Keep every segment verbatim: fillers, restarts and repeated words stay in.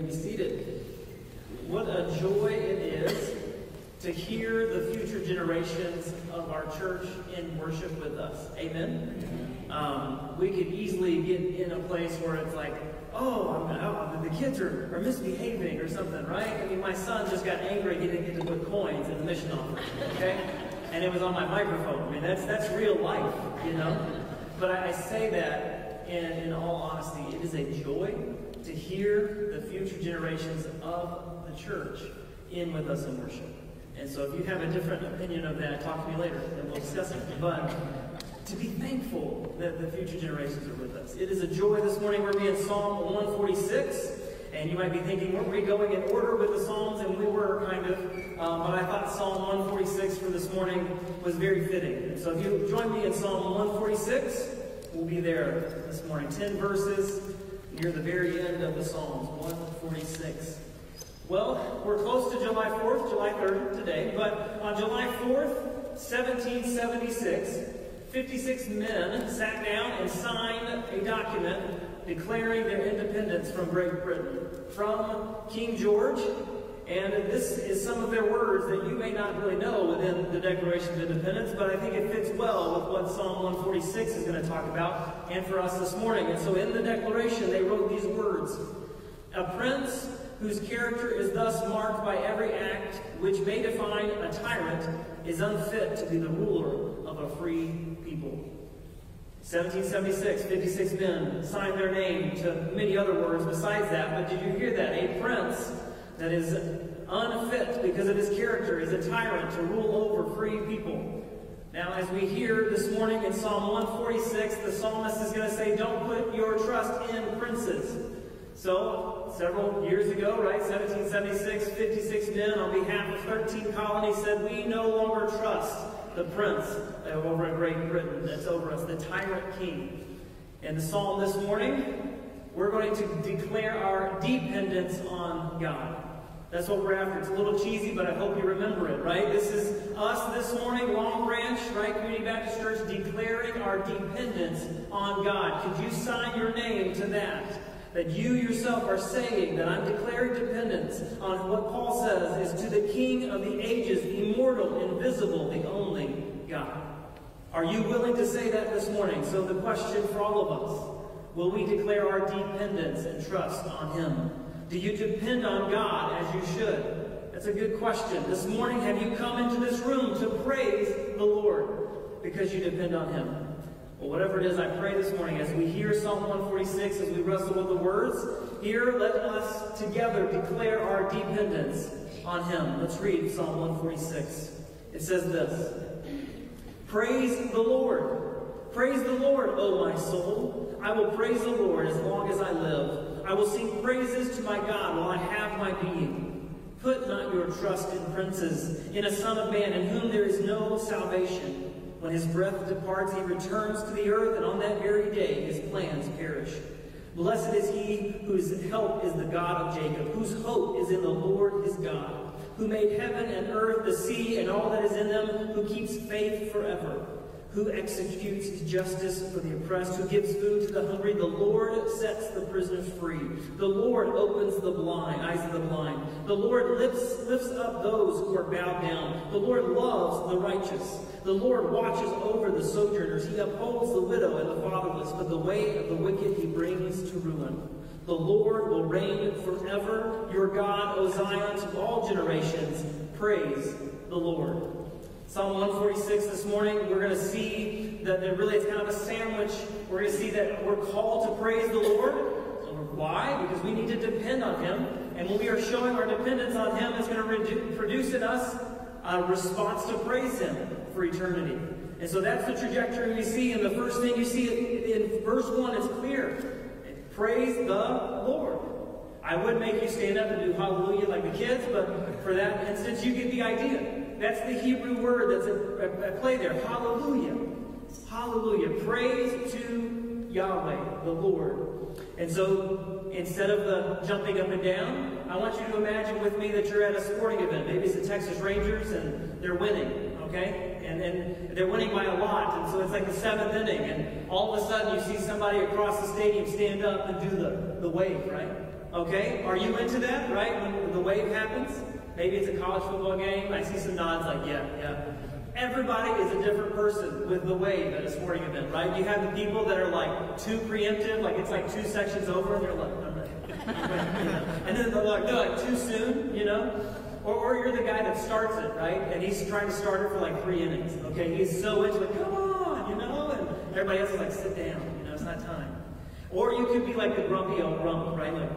be seated. What a joy it is to hear the future generations of our church in worship with us. Amen? Um, we could easily get in a place where it's like, oh, I'm, oh the kids are, are misbehaving or something, right? I mean, my son just got angry he didn't get to put coins in the mission offering, okay? And it was on my microphone. I mean, that's, that's real life, you know? But I, I say that in, in all honesty. It is a joy to hear the future generations of the church in with us in worship. And so if you have a different opinion of that, talk to me later and we'll discuss it. But to be thankful that the future generations are with us. It is a joy this morning. We're in Psalm one forty-six. And you might be thinking, weren't we going in order with the Psalms? And we were, kind of. Um, but I thought Psalm one forty-six for this morning was very fitting. And so if you join me in Psalm one forty-six, we'll be there this morning. Ten verses near the very end of the Psalms, one forty-six. Well, we're close to July fourth, July third today. But on July fourth, seventeen seventy-six, fifty-six men sat down and signed a document declaring their independence from Great Britain, from King George. And this is some of their words that you may not really know within the Declaration of Independence, but I think it fits well with what Psalm one forty-six is going to talk about, and for us this morning. And so in the Declaration, they wrote these words: "A prince whose character is thus marked by every act which may define a tyrant is unfit to be the ruler of a free people." seventeen seventy-six, fifty-six men signed their name to many other words besides that, but did you hear that? A prince that is unfit because of his character is a tyrant to rule over free people. Now, as we hear this morning in Psalm one forty-six, the psalmist is going to say, don't put your trust in princes. So, several years ago, right, seventeen seventy-six, fifty-six men on behalf of thirteen colonies said, we no longer trust the prince over in Great Britain that's over us, the tyrant king. In the psalm this morning, we're going to declare our dependence on God. That's what we're after. It's a little cheesy, but I hope you remember it, right? This is us this morning, Long Branch, right, Community Baptist Church, declaring our dependence on God. Could you sign your name to that? That you yourself are saying that I'm declaring dependence on what Paul says is to the King of the ages, immortal, invisible, the only God. Are you willing to say that this morning? So the question for all of us, will we declare our dependence and trust on Him? Do you depend on God as you should? That's a good question. This morning, have you come into this room to praise the Lord because you depend on Him? Well, whatever it is, I pray this morning as we hear Psalm one forty-six, as we wrestle with the words, here let us together declare our dependence on Him. Let's read Psalm one forty-six. It says this: "Praise the Lord. Praise the Lord, O my soul. I will praise the Lord as long as I live. I will sing praises to my God while I have my being. Put not your trust in princes, in a son of man in whom there is no salvation. When his breath departs, he returns to the earth, and on that very day his plans perish. Blessed is he whose help is the God of Jacob, whose hope is in the Lord his God, who made heaven and earth, the sea, and all that is in them, who keeps faith forever, who executes justice for the oppressed, who gives food to the hungry. The Lord sets the prisoners free. The Lord opens the blind, eyes of the blind. The Lord lifts, lifts up those who are bowed down. The Lord loves the righteous. The Lord watches over the sojourners. He upholds the widow and the fatherless, but the way of the wicked he brings to ruin. The Lord will reign forever. Your God, O Zion, to all generations. Praise the Lord." Psalm one forty-six this morning, we're going to see that there really is kind of a sandwich. We're going to see that we're called to praise the Lord. Why? Because we need to depend on Him. And when we are showing our dependence on Him, it's going to produce in us a response to praise Him for eternity. And so that's the trajectory we see. And the first thing you see in verse one, it's clear. Praise the Lord. I would make you stand up and do hallelujah like the kids, but for that instance, you get the idea. That's the Hebrew word that's at play there. Hallelujah. Hallelujah. Praise to Yahweh, the Lord. And so, instead of the jumping up and down, I want you to imagine with me that you're at a sporting event. Maybe it's the Texas Rangers and they're winning, okay? And, and they're winning by a lot, and so it's like the seventh inning, and all of a sudden you see somebody across the stadium stand up and do the, the wave, right? Okay? Are you into that, right? When the wave happens? Maybe it's a college football game. I see some nods like, yeah, yeah. Everybody is a different person with the wave at a sporting event, right? You have the people that are like too preemptive, like it's like two sections over, and they're like, I'm ready. You know? And then they're like, no, like too soon, you know? Or, or you're the guy that starts it, right? And he's trying to start it for like three innings, okay? He's so into it, come on, you know? And everybody else is like, sit down, you know, it's not time. Or you could be like the grumpy old rump, right? Like,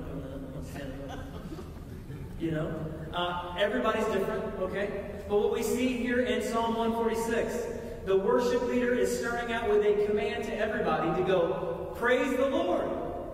you know? Uh, everybody's different, okay? But what we see here in Psalm one forty-six, the worship leader is starting out with a command to everybody to go, praise the Lord.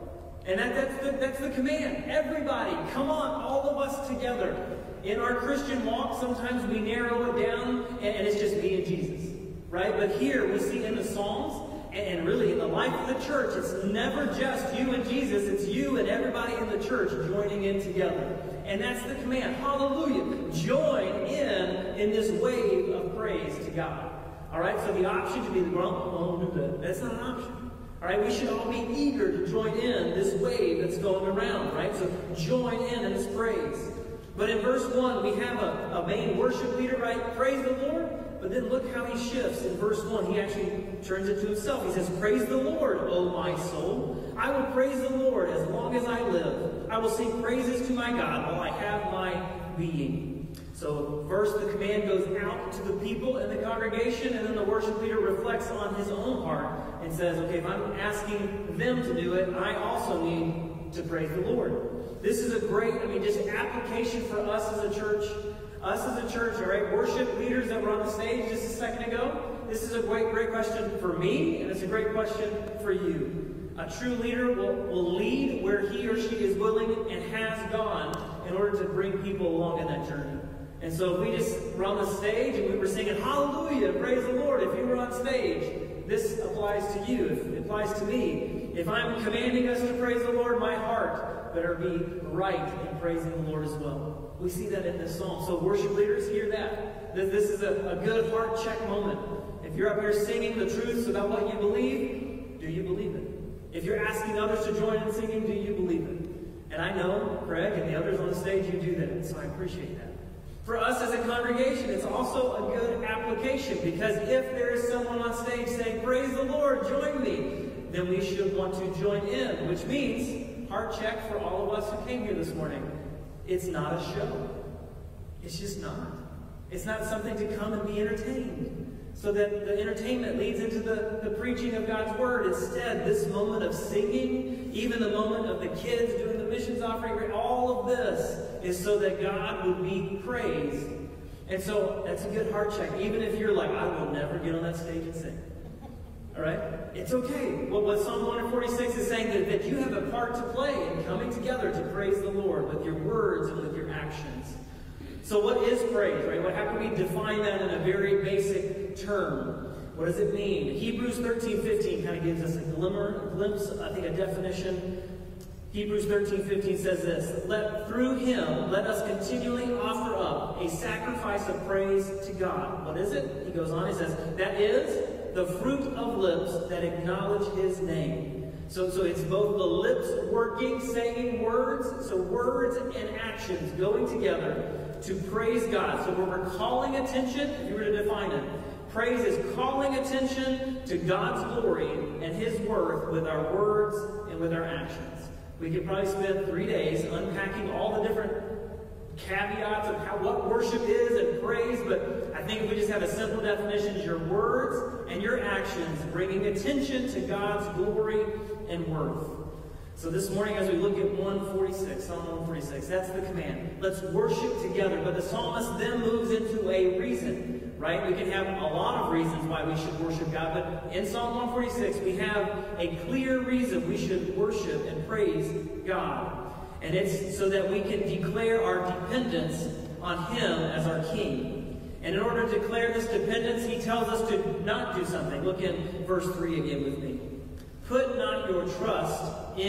And that, that's, the, that's the command. Everybody, come on, all of us together. In our Christian walk, sometimes we narrow it down, and, and it's just me and Jesus, right? But here we see in the Psalms, and really in the life of the church, it's never just you and Jesus, it's you and everybody in the church joining in together. And that's the command. Hallelujah. Join in in this wave of praise to God. All right, so the option to be the grump, oh, do that. That's not an option. All right, we should all be eager to join in this wave that's going around, right? So join in in this praise. But in verse one, we have a, a main worship leader, right? Praise the Lord. But then look how he shifts. In verse one, he actually turns it to himself. He says, praise the Lord, O my soul. I will praise the Lord as long as I live. I will sing praises to my God while I have my being. So first the command goes out to the people in the congregation, and then the worship leader reflects on his own heart and says, okay, if I'm asking them to do it, I also need to praise the Lord. This is a great, I mean, just application for us as a church. Us as a church, all right, worship leaders that were on the stage just a second ago, this is a great, great question for me, and it's a great question for you. A true leader will, will lead where he or she is willing and has gone in order to bring people along in that journey. And so if we just were on the stage and we were singing hallelujah, praise the Lord, if you were on stage, this applies to you, it applies to me. If I'm commanding us to praise the Lord, my heart better be right in praising the Lord as well. We see that in this psalm. So worship leaders, hear that. This is a, a good heart check moment. If you're up here singing the truths about what you believe, do you believe it? If you're asking others to join in singing, do you believe it? And I know Craig and the others on the stage, you do that, so I appreciate that. For us as a congregation, it's also a good application, because if there is someone on stage saying, praise the Lord, join me, then we should want to join in, which means, heart check for all of us who came here this morning, it's not a show. It's just not. It's not something to come and be entertained. So that the entertainment leads into the, the preaching of God's Word. Instead, this moment of singing, even the moment of the kids doing the missions offering, all of this is so that God would be praised. And so that's a good heart check. Even if you're like, I will never get on that stage and sing. All right? It's okay. Well, what Psalm one forty-six is saying that, that you have a part to play in coming together to praise the Lord with your words and with your actions. So what is praise, right? Well, how can we define that in a very basic term? What does it mean? Hebrews thirteen fifteen kind of gives us a glimmer, a glimpse, I think a definition. Hebrews thirteen fifteen says this, let, through him, let us continually offer up a sacrifice of praise to God. What is it? He goes on, he says, that is the fruit of lips that acknowledge his name. So, so it's both the lips working, saying words, so words and actions going together to praise God. So when we're calling attention, if you were to define it, praise is calling attention to God's glory and his worth with our words and with our actions. We could probably spend three days unpacking all the different caveats of how what worship is and praise, but I think if we just have a simple definition, is your words and your actions bringing attention to God's glory and worth. So this morning as we look at one forty-six, Psalm one forty-six, that's the command. Let's worship together. But the psalmist then moves into a reason, right? We can have a lot of reasons why we should worship God, but in Psalm one forty-six we have a clear reason we should worship and praise God. And it's so that we can declare our dependence on him as our king. And in order to declare this dependence, he tells us to not do something. Look in verse three again with me. Put not your trust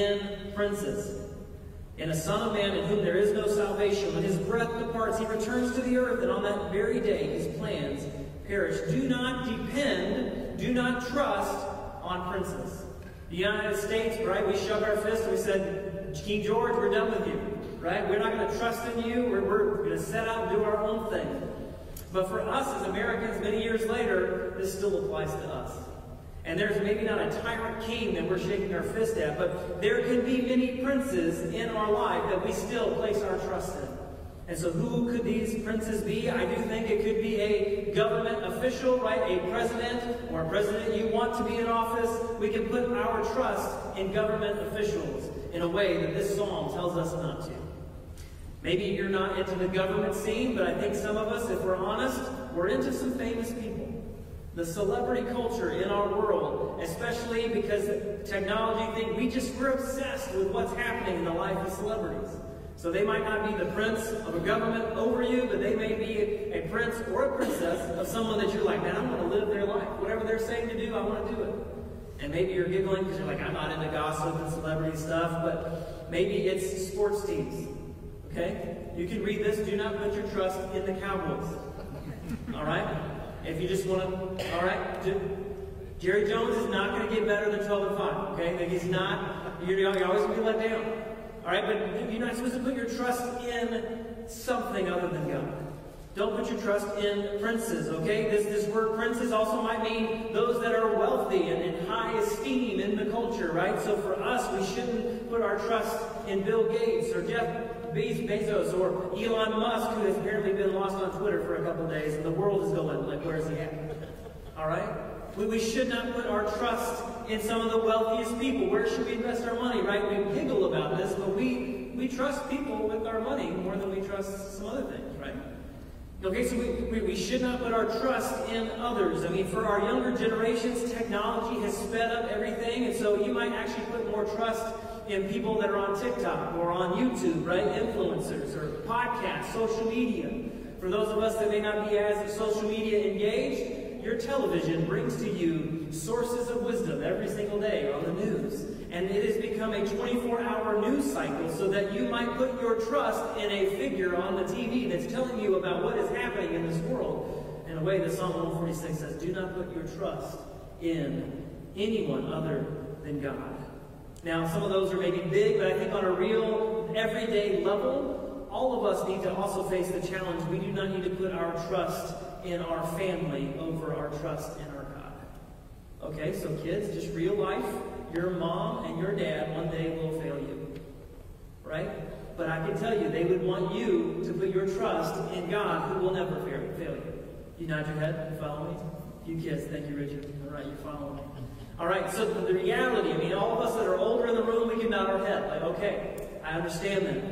in princes, in a son of man in whom there is no salvation. When his breath departs, he returns to the earth, and on that very day his plans perish. Do not depend, do not trust on princes. The United States, right, we shoved our fist and we said, King George, we're done with you, right? We're not going to trust in you. We're, we're going to set out and do our own thing. But for us as Americans, many years later, this still applies to us. And there's maybe not a tyrant king that we're shaking our fist at, but there can be many princes in our life that we still place our trust in. And so who could these princes be? I do think it could be a government official, right? A president or a president you want to be in office. We can put our trust in government officials in a way that this psalm tells us not to. Maybe you're not into the government scene, but I think some of us, if we're honest, we're into some famous people. The celebrity culture in our world, especially because technology thing, we just, we're obsessed with what's happening in the life of celebrities. So they might not be the prince of a government over you, but they may be a, a prince or a princess of someone that you're like, man, I want to live their life. Whatever they're saying to do, I want to do it. And maybe you're giggling because you're like, I'm not into gossip and celebrity stuff, but maybe it's sports teams. Okay? You can read this. Do not put your trust in the Cowboys. All right? If you just want to, all right? Jerry Jones is not going to get better than twelve and five. Okay? Like he's not, you're, you're always going to be let down. All right? But you're not supposed to put your trust in something other than God. Don't put your trust in princes, okay? This, this word princes also might mean those that are wealthy and in high esteem in the culture, right? So for us, we shouldn't put our trust in Bill Gates or Jeff Bezos or Elon Musk, who has apparently been lost on Twitter for a couple of days, and the world is going, like, where is he at? All right? We, we should not put our trust in some of the wealthiest people. Where should we invest our money, right? We giggle about this, but we, we trust people with our money more than we trust some other things, right? Okay, so we, we, we should not put our trust in others. I mean, for our younger generations, technology has sped up everything, and so you might actually put more trust in people that are on TikTok or on YouTube, right? Influencers or podcasts, social media. For those of us that may not be as social media engaged, your television brings to you sources of wisdom every single day on the news. And it has become a twenty-four hour news cycle so that you might put your trust in a figure on the T V that's telling you about what is happening in this world. In a way that Psalm one forty-six says, do not put your trust in anyone other than God. Now, some of those are maybe big, but I think on a real, everyday level, all of us need to also face the challenge. We do not need to put our trust in our family over our trust in our God. Okay, so kids, just real life. Your mom and your dad one day will fail you, right? But I can tell you, they would want you to put your trust in God, who will never fail, fail you. You nod your head, you follow me? You kids, thank you, Richard. All right, you follow me. All right, so the reality, I mean, all of us that are older in the room, we can nod our head, like, okay, I understand that.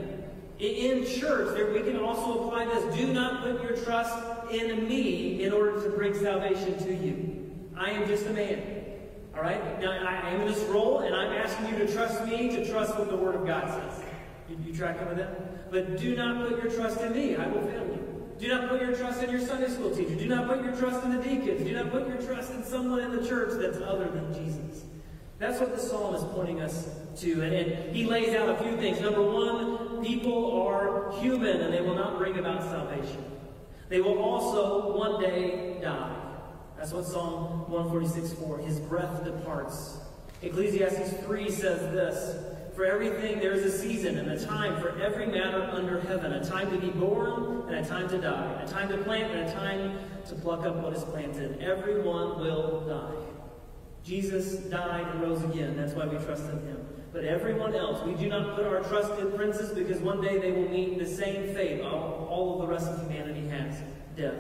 In church, there, we can also apply this. Do not put your trust in me in order to bring salvation to you. I am just a man. All right? Now, I am in this role, and I'm asking you to trust me, to trust what the Word of God says. You, you tracking with that? But do not put your trust in me. I will fail you. Do not put your trust in your Sunday school teacher. Do not put your trust in the deacons. Do not put your trust in someone in the church that's other than Jesus. That's what the psalm is pointing us to. And, and he lays out a few things. Number one, people are human, and they will not bring about salvation. They will also one day die. That's what Psalm one forty-six four, his breath departs. Ecclesiastes three says this, for everything there is a season and a time for every matter under heaven, a time to be born and a time to die, a time to plant and a time to pluck up what is planted. Everyone will die. Jesus died and rose again. That's why we trust in him. But everyone else, we do not put our trust in princes because one day they will meet the same fate all, all of the rest of humanity has, death.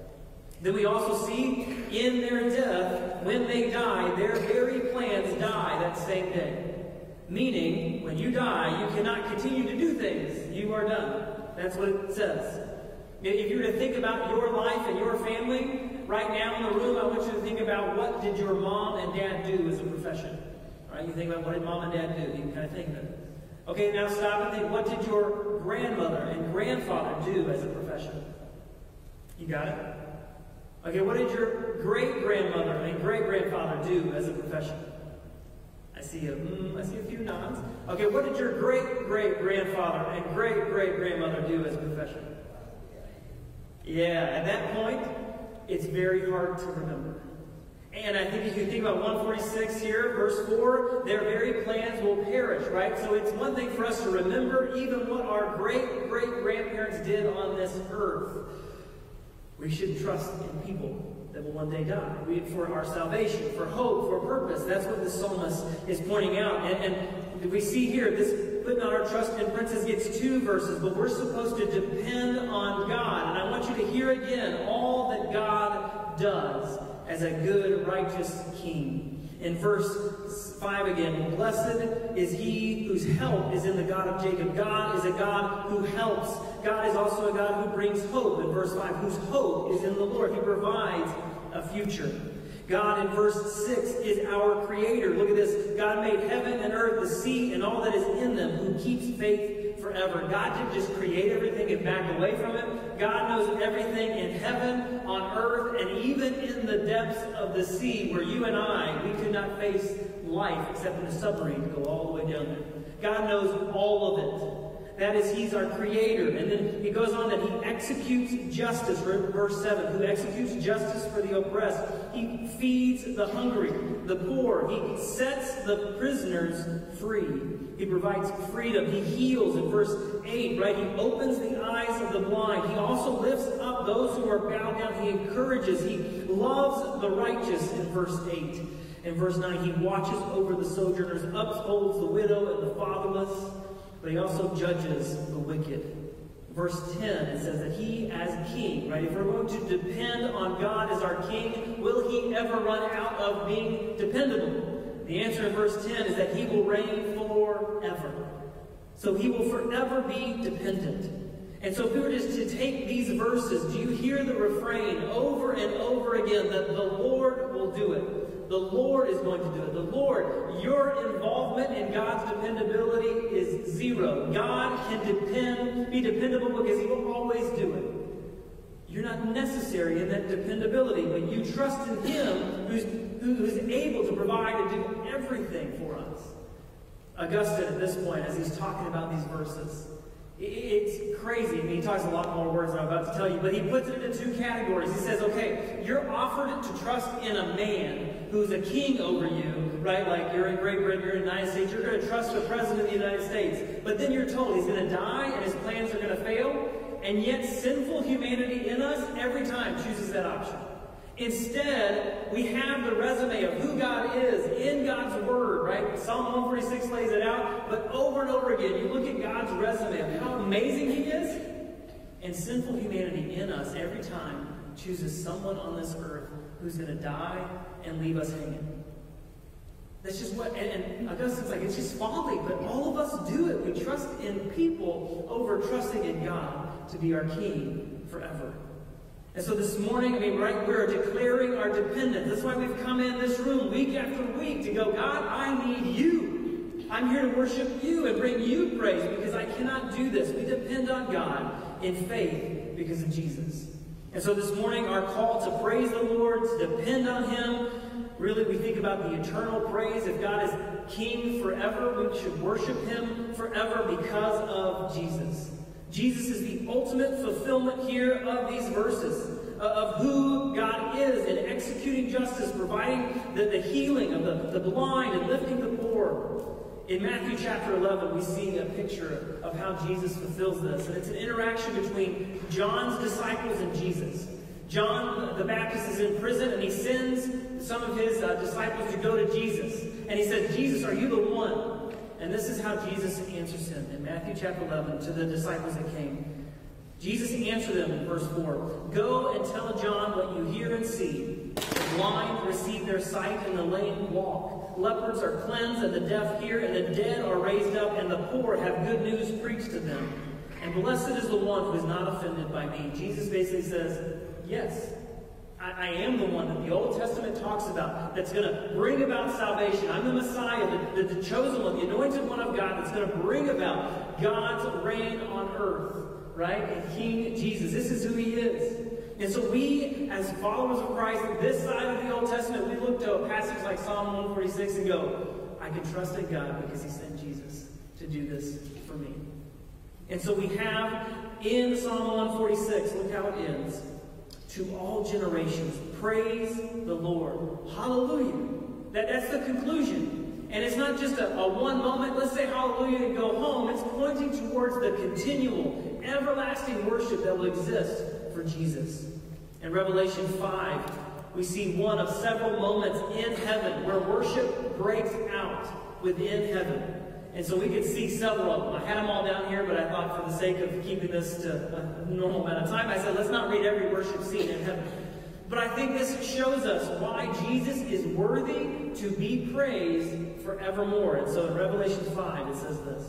Then we also see in their death, when they die, their very plans die that same day. Meaning, when you die, you cannot continue to do things. You are done. That's what it says. If you were to think about your life and your family, right now in the room, I want you to think about what did your mom and dad do as a profession. All right, you think about what did mom and dad do. You can kind of think of it. Okay, now stop and think, what did your grandmother and grandfather do as a profession? You got it? Okay, what did your great-grandmother and great-grandfather do as a profession? I see a, mm, I see a few nods. Okay, what did your great-great-grandfather and great-great-grandmother do as a profession? Yeah, at that point, it's very hard to remember. And I think if you think about one forty-six here, verse four, their very plans will perish, right? So it's one thing for us to remember even what our great-great-grandparents did on this earth. We should trust in people that will one day die. We, for our salvation, for hope, for purpose. That's what the psalmist is pointing out. And, and we see here, this putting our trust in princes gets two verses, but we're supposed to depend on God. And I want you to hear again all that God does as a good, righteous king. In verse five again, blessed is he whose help is in the God of Jacob. God is a God who helps. God is also a God who brings hope. In verse five, whose hope is in the Lord. He provides a future. God in verse six is our creator. Look at this. God made heaven and earth, the sea, and all that is in them, who keeps faith forever. God didn't just create everything and back away from it. God knows everything in heaven, on earth, and even in the depths of the sea, where you and I, we could not face life except in a submarine to go all the way down there. God knows all of it. That is, he's our creator. And then he goes on that he executes justice, verse seven, who executes justice for the oppressed. He feeds the hungry, the poor. He sets the prisoners free. He provides freedom. He heals in verse eight, right? He opens the eyes of the blind. He also lifts up those who are bowed down. He encourages. He loves the righteous in verse eight. In verse nine, he watches over the sojourners, upholds the widow and the fatherless, but he also judges the wicked. Verse ten, it says that he as king, right? If we're going to depend on God as our king, will he ever run out of being dependable? The answer in verse ten is that he will reign forever. So he will forever be dependent. And so if we were just to take these verses, do you hear the refrain over and over again that the Lord will do it? The Lord is going to do it. The Lord, your involvement in God's dependability is zero. God can depend, be dependable because he will always do it. You're not necessary in that dependability, but you trust in him who's, who's able to provide and do everything for us. Augustine, at this point, as he's talking about these verses, it's crazy. I mean, he talks a lot more words than I'm about to tell you, but he puts it into two categories. He says, okay, you're offered to trust in a man who's a king over you, right? Like you're in Great Britain, you're in the United States, you're going to trust the President of the United States. But then you're told he's going to die and his plans are going to fail, and yet sinful humanity in us every time chooses that option. Instead, we have the resume of who God is in God's Word, right? Psalm one forty-six lays it out, but over and over again, you look at God's resume of how amazing he is, and sinful humanity in us every time chooses someone on this earth who's going to die and leave us hanging. That's just what, and, and Augustine's like, it's just folly, but all of us do it. We trust in people over trusting in God to be our king forever. And so this morning, I mean, right, we're declaring our dependence. That's why we've come in this room week after week to go, God, I need you. I'm here to worship you and bring you praise because I cannot do this. We depend on God in faith because of Jesus. And so this morning, our call to praise the Lord, to depend on him, really we think about the eternal praise. If God is king forever, we should worship him forever because of Jesus. Jesus is the ultimate fulfillment here of these verses, uh, of who God is in executing justice, providing the, the healing of the, the blind and lifting the poor. In Matthew chapter eleven, we see a picture of how Jesus fulfills this. And it's an interaction between John's disciples and Jesus. John the Baptist is in prison, and he sends some of his uh, disciples to go to Jesus. And he says, Jesus, are you the one? And this is how Jesus answers him in Matthew chapter eleven to the disciples that came. Jesus answered them in verse four, go and tell John what you hear and see. The blind receive their sight and the lame walk. Lepers are cleansed and the deaf hear and the dead are raised up and the poor have good news preached to them. And blessed is the one who is not offended by me. Jesus basically says, yes, I, I am the one that the Old Testament talks about that's going to bring about salvation. I'm the Messiah, the, the, the chosen one, the anointed one of God that's going to bring about God's reign on earth, right? And King Jesus. This is who he is. And so we, as followers of Christ, this side of the Old Testament, we look to a passage like Psalm one forty-six and go, I can trust in God because he sent Jesus to do this for me. And so we have in Psalm one forty-six, look how it ends. to all generations. Praise the Lord. Hallelujah. That, that's the conclusion. And it's not just a, a one moment, let's say hallelujah and go home. It's pointing towards the continual, everlasting worship that will exist for Jesus. In Revelation five, we see one of several moments in heaven where worship breaks out within heaven. And so we could see several of them. I had them all down here, but I thought for the sake of keeping this to a normal amount of time, I said, let's not read every worship scene in heaven. But I think this shows us why Jesus is worthy to be praised forevermore. And so in Revelation five, it says this.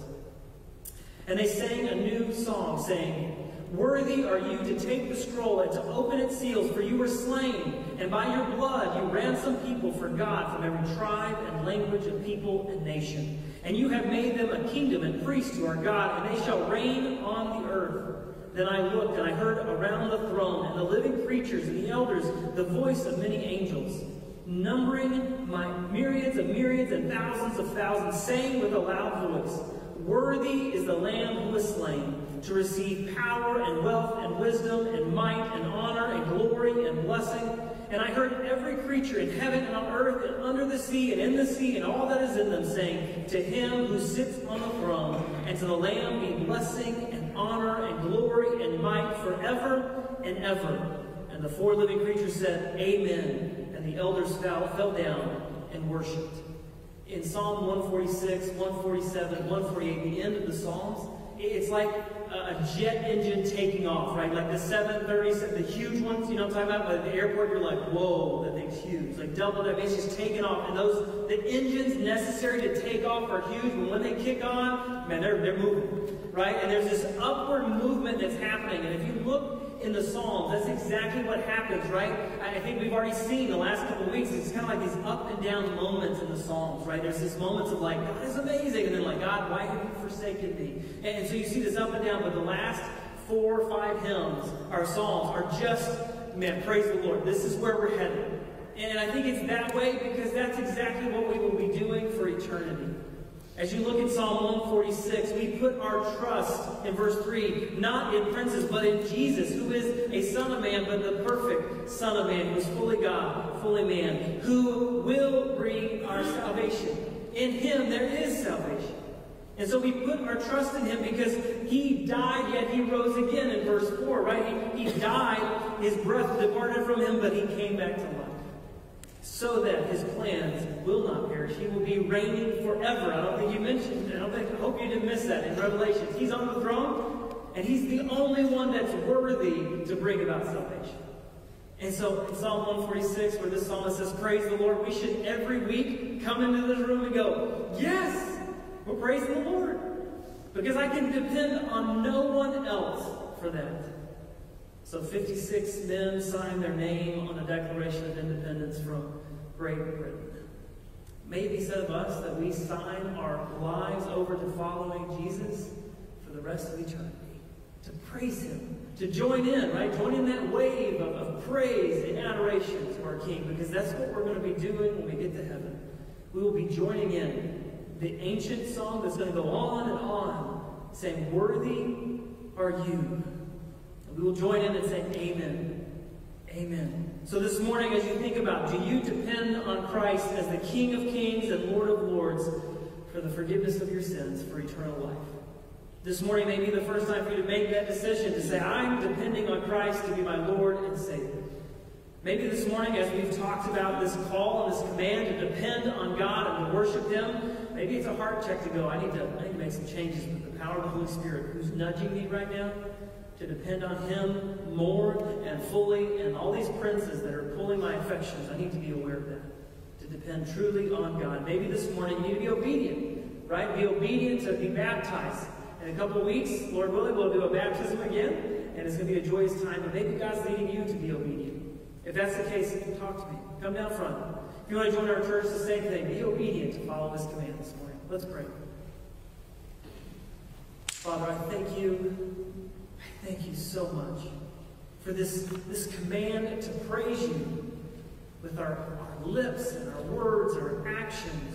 And they sang a new song, saying, worthy are you to take the scroll and to open its seals, for you were slain, and by your blood you ransomed people for God from every tribe and language and people and nation. And you have made them a kingdom and priests to our God, and they shall reign on the earth. Then I looked, and I heard around the throne, and the living creatures and the elders, the voice of many angels, numbering my myriads of myriads and thousands of thousands, saying with a loud voice, worthy is the Lamb who was slain, to receive power and wealth and wisdom and might and honor and glory and blessing. And I heard every creature in heaven and on earth and under the sea and in the sea and all that is in them saying, to him who sits on the throne and to the Lamb be blessing and honor and glory and might forever and ever. And the four living creatures said, amen. And the elders fell, fell down and worshipped. In Psalm one forty-six, one forty-seven, one forty-eight, the end of the Psalms, it's like a jet engine taking off, right? Like the seven thirty, the huge ones, you know what I'm talking about? But at the airport, you're like, whoa, that thing's huge. Like double that, it's just taking off. And those, the engines necessary to take off are huge, but when they kick on, man, they're, they're moving, right? And there's this upward movement that's happening. And if you look in the Psalms, that's exactly what happens, right? I think we've already seen the last couple of weeks, it's kind of like these up and down moments in the Psalms, right? There's these moments of like, God is amazing, and then like, God, why have you forsaken me? And so you see this up and down, but the last four or five hymns, our Psalms, are just, man, praise the Lord. This is where we're headed. And I think it's that way because that's exactly what we will be doing for eternity. As you look at Psalm one forty-six, we put our trust, in verse three, not in princes, but in Jesus, who is a Son of Man, but the perfect Son of Man, who is fully God, fully man, who will bring our salvation. In him there is salvation. And so we put our trust in him because he died, yet he rose again in verse four, right? He, he died, his breath departed from him, but he came back to life. So that his plans will not perish. He will be reigning forever. I don't think you mentioned, I don't think, I hope you didn't miss that in Revelation. He's on the throne, and he's the only one that's worthy to bring about salvation. And so in Psalm one forty-six, where this psalmist says, praise the Lord, we should every week come into this room and go, yes, we're praising the Lord. Because I can depend on no one else for that. So fifty-six men signed their name on the Declaration of Independence from Great Britain. May it be said of us that we sign our lives over to following Jesus for the rest of eternity. To praise him. To join in, right? Join in that wave of, of praise and adoration to our King. Because that's what we're going to be doing when we get to heaven. We will be joining in the ancient song that's going to go on and on, saying, worthy are you. We will join in and say, amen. Amen. So this morning, as you think about, do you depend on Christ as the King of Kings and Lord of Lords for the forgiveness of your sins for eternal life? This morning may be the first time for you to make that decision to say, I'm depending on Christ to be my Lord and Savior. Maybe this morning, as we've talked about this call and this command to depend on God and to worship him, maybe it's a heart check to go, I need to, I need to make some changes with the power of the Holy Spirit who's nudging me right now to depend on him more and fully, and all these princes that are pulling my affections, I need to be aware of that. To depend truly on God. Maybe this morning you need to be obedient, right? Be obedient to be baptized. In a couple of weeks, Lord willing, we'll do a baptism again, and it's going to be a joyous time, but maybe God's leading you to be obedient. If that's the case, talk to me. Come down front. If you want to join our church, the same thing. Be obedient to follow this command this morning. Let's pray. Father, I thank you. I thank you so much for this, this command to praise you with our, our lips and our words, our actions.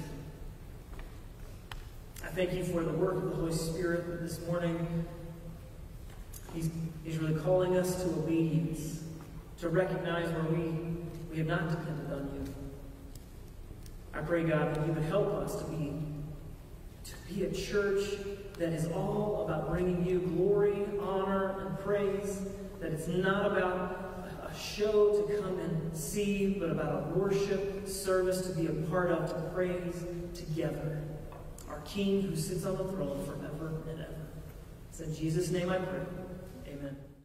I thank you for the work of the Holy Spirit this morning. He's, he's really calling us to obedience. to recognize where we, we have not depended on you. I pray, God, that you would help us to be, to be a church that is all about bringing you glory, honor, and praise, that it's not about a show to come and see, but about a worship service to be a part of, to praise together our King who sits on the throne forever and ever. It's in Jesus' name I pray. Amen.